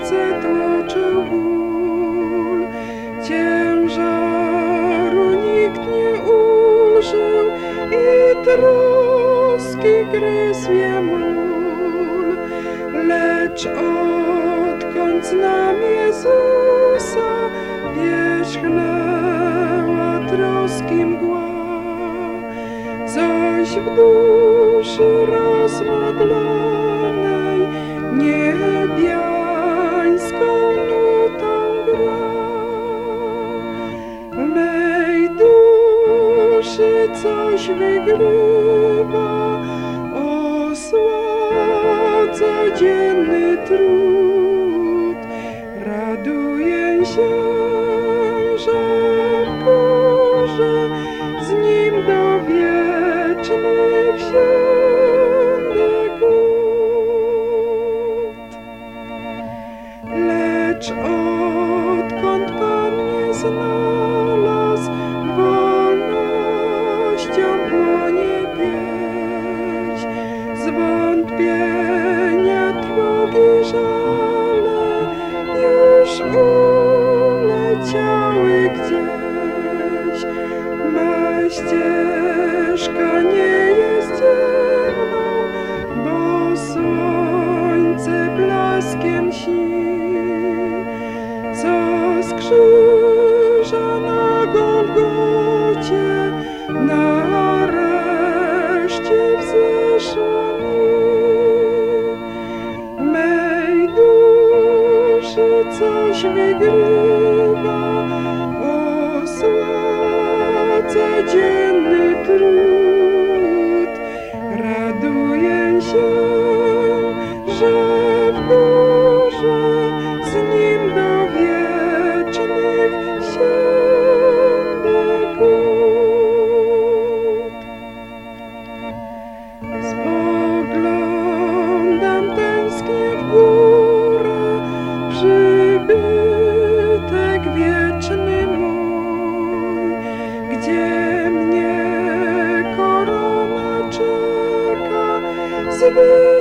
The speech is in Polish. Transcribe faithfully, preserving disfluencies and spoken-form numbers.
serce tłoczył ból. Ciężaru nikt nie ulżył i troski gryzł je mól. Lecz odkąd znam Jezusa, wierzchnęła troski mgła. Coś w duszy rozmodlonej niebiańską nutą gra. W mej duszy coś wygrywa, osładza dzienny trud. Raduję się, że w górze z Nim do wiecznych wsiądę gód. Lecz odkąd Pan mnie znalazł, wolnością płonie pieśń. Zwątpienia, trwogi, żale już uleciały gdzieś. Ma ścieżka nie jest ciemną, bo słońce blaskiem śni. Co z krzyża na Golgocie nareszcie wzeszło mi. W mej duszy coś wygrywa, osładza dzienny trud. Raduję się, że w górze z Nim do wiecznych wsiądę gód. Spoglądam tęsknie w górę, przybytek wieczny mój, gdzie mnie korona czeka.